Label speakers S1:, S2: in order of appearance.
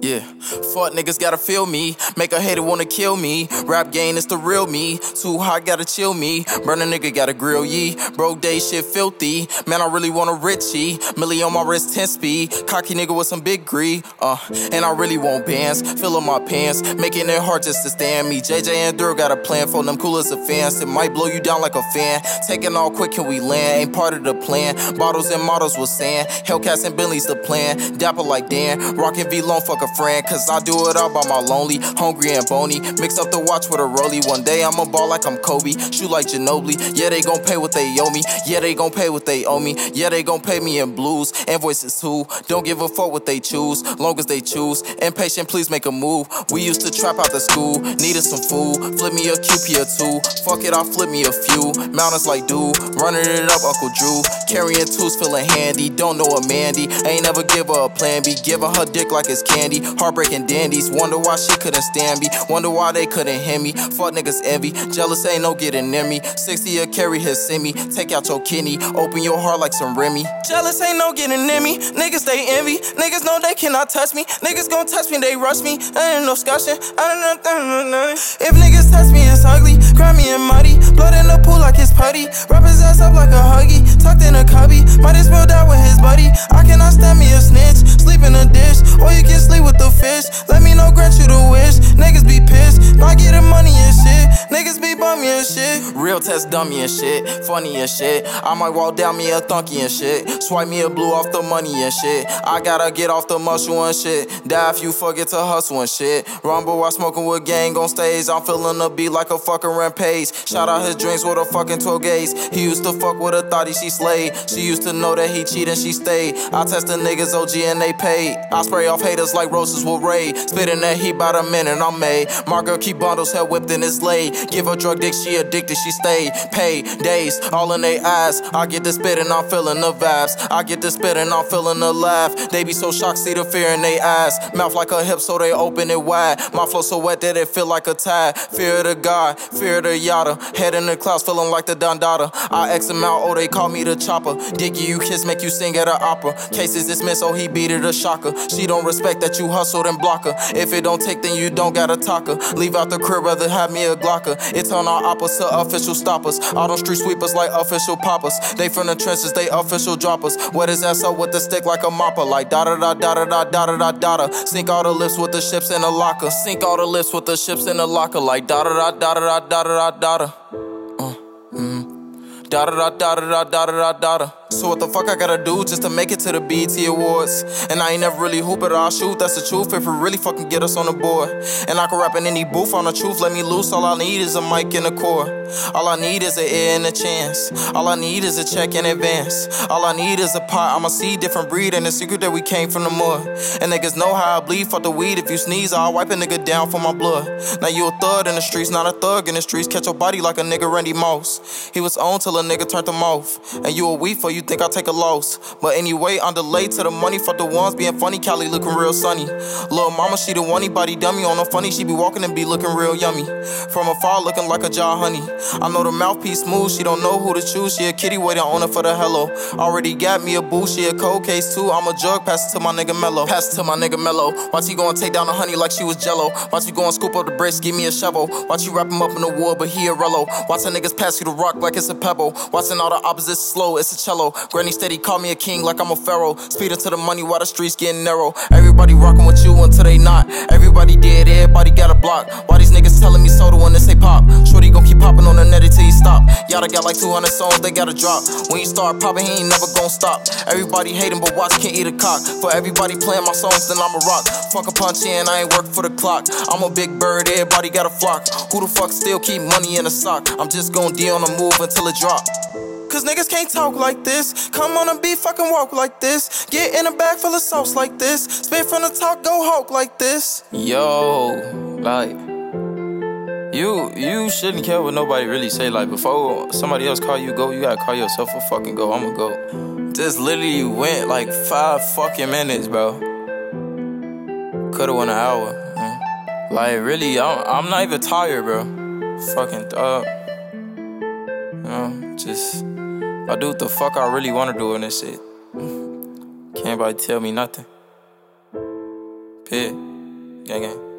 S1: Yeah, fuck niggas gotta feel me. Make a hater wanna kill me. Rap game is the real me. Too hot, gotta chill me. Burn a nigga, gotta grill ye. Broke day shit filthy. Man, I really want a Richie. Millie on my wrist, 10 speed. Cocky nigga with some big greed. And I really want bands. Fill up my pants. Making it hard just to stand me. JJ and Dur got a plan for them cool as a fans. It might blow you down like a fan. Taking all quick, can we land? Ain't part of the plan. Bottles and models with sand. Hellcats and Bentley's the plan. Dapper like Dan. Rockin' V-Lone, fuck a friend, cause I do it all by my lonely, hungry and bony. Mix up the watch with a rollie. One day I'ma ball like I'm Kobe, shoot like Ginobili. Yeah, they gon' pay what they owe me. Yeah, they gon' pay what they owe me. Yeah, they gon' pay me in blues. Invoices too. Don't give a fuck what they choose, long as they choose. Impatient, please make a move. We used to trap out the school, needed some food. Flip me a QP or two. Fuck it, I'll flip me a few. Mountains like dude, running it up, Uncle Drew. Carrying tools, feeling handy. Don't know a Mandy. Ain't never give her a plan B. Giving her dick like it's candy. Heartbreaking dandies, wonder why she couldn't stand me. Wonder why they couldn't hear me. Fuck niggas envy, jealous ain't no getting near me. 60 a carry his semi, take out your kidney. Open your heart like some Remy. Jealous ain't no getting near me. Niggas they envy, niggas know they cannot touch me. Niggas gon' touch me, they rush me. Ain't no discussion. If niggas touch me, it's ugly. Grimy and muddy, blood in the pool like it's putty. Wrap his ass up like a huggy, tucked in a cubby. Might as well die with his buddy. I cannot stand me a snitch, sleep in a dish, or you can sleep with the fish. Let me know, grant you the wish. Niggas be pissed, not getting money and shit. Niggas be bummy and shit. Real test dummy and shit, funny and shit. I might walk down me a thunky and shit. Swipe me a blue off the money and shit. I gotta get off the muscle and shit. Die if you forget to hustle and shit. Rumble while smoking with gang on stage. I'm feeling the beat like a fucking rampage. Shout out his drinks with a fucking 12 gauge. He used to fuck with a thotty, she slayed. She used to know that he cheat and she stayed. I test the niggas OG and they paid. I spray off haters like roses will raid. Spitting that heat by the minute I'm made. My girl keep bundles, hell whipped in his laid. Give her drug dick, she addicted, she stayed. Paid days, all in they eyes. I get the spit and I'm feeling the vibes. I get the spit and I'm feeling the laugh. They be so shocked, see the fear in they eyes. Mouth like a hip, so they open it wide. My flow so wet that it feel like a tide. Fear of the God, fear of the yada. Head in the clouds, feeling like the Dondada. I X him out, oh they call me the chopper. Dick you kiss, make you sing at an opera. Cases dismissed, oh he beat it a shocker. She don't respect that you hustled and block her. If it don't take, then you don't gotta talk her. Leave out the crib, rather have me a Glocker. It's on our opposite, official stoppers. All them street sweepers like official poppers. They from the trenches, they official droppers. Wet his ass up with the stick like a mopper. Like da da da da da da da da da da. Sink all the lips with the ships in the locker. Sink all the lips with the ships in the locker. Like da da da da da da da da da. Da da da da da da da da da. So what the fuck I gotta do just to make it to the BET Awards? And I ain't never really hoop it, I'll shoot, that's the truth. If it really fucking get us on the board. And I can rap in any booth on the truth, let me loose. All I need is a mic and a core. All I need is an ear and a chance. All I need is a check in advance. All I need is a pot, I'ma see different breed. And the secret that we came from the mud. And niggas know how I bleed, fuck the weed. If you sneeze, I'll wipe a nigga down for my blood. Now you a thug in the streets, not a thug in the streets. Catch your body like a nigga Randy Moss. He was on till a nigga turned him off. And you a weak for you think I take a loss. But anyway, I'm delayed to the money. Fuck the ones being funny. Cali looking real sunny. Lil' mama, she the one body dummy. On no funny, she be walking and be looking real yummy. From afar, looking like a jar honey. I know the mouthpiece smooth. She don't know who to choose. She a kitty waiting on her for the hello. Already got me a boo. She a cold case too. I'm a jug. Pass it to my nigga Mello. Pass it to my nigga Mello. Watch you go and take down the honey like she was Jello. Watch you go and scoop up the bricks. Give me a shovel. Watch you wrap him up in the wood, but he a rello. Watch the niggas pass you the rock like it's a pebble. Watching all the opposites slow. It's a cello. Granny steady call me a king like I'm a pharaoh. Speeding to the money while the streets getting narrow. Everybody rocking with you until they not. Everybody dead, everybody got a block. Why these niggas telling me soda when they say pop? Shorty gon' keep popping on the net till you stop. Y'all got like 200 songs, they gotta drop. When you start popping, he ain't never gon' stop. Everybody hating, but watch can't eat a cock. For everybody playing my songs, then I'm a rock. Fuck a punch in, I ain't work for the clock. I'm a big bird, everybody got a flock. Who the fuck still keep money in a sock? I'm just gon' D on the move until it drop. Cause niggas can't talk like this. Come on and be fucking walk like this. Get in a bag full of sauce like this. Spit from the top, go Hulk like this. Yo, like, you shouldn't care what nobody really say. Like, before somebody else call you go, you gotta call yourself a fucking go. I'm a go. Just literally went like 5 fucking minutes, bro. Could've went an hour. Like, really, I'm not even tired, bro. Fucking thug. You know, just I do what the fuck I really wanna do in this shit. Can't nobody tell me nothing. Pit. Gang, gang.